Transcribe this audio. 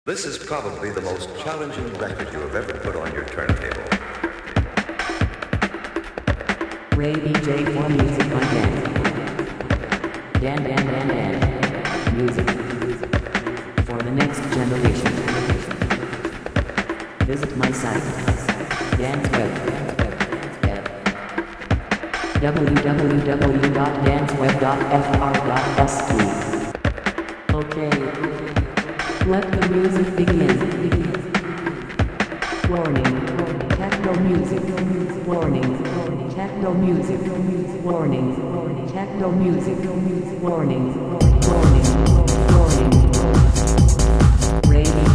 This is probably the most challenging record you have ever put on your turntable. Ray BJ for music on Dan. Dan. Music. For the next generation. Visit my site. Dance Web. www.danceweb.fr.st. Okay. Let the music begin. Warning. Techno music. Warning. Techno music. Warning. Techno music. Warning. Warning. Radio.